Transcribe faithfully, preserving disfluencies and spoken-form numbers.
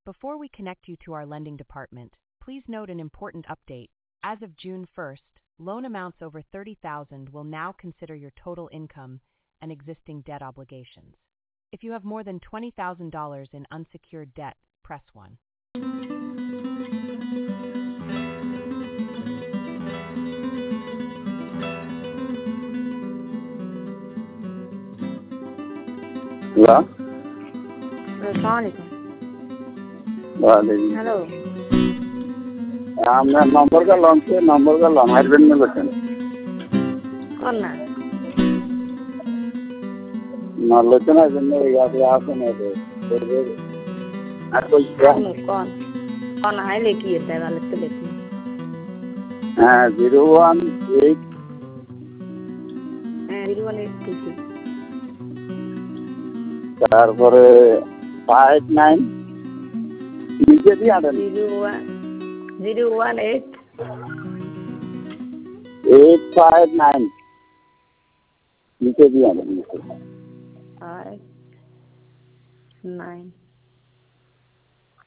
Before we connect you to our lending department, please note an important update. As of June first, loan amounts over thirty thousand dollars will now consider your total income and existing debt obligations. If you have more than twenty thousand dollars in unsecured debt, press one. Hello अस्सलामुअलैकुम। वालेकुम hello हम number का launch है number का launch hybrid में बचन कौन ना नालोचना जन्ने याद आप ने दे आपको क्या कौन कौन कौन है लेकी है वाले तो लेकी हां zero one eight zero one eight two তারপরে फाइव नाइन নিচে দিয়ে আনেন zero one zero one eight eight five nine নিচে দিয়ে আনেন फाइव नाइन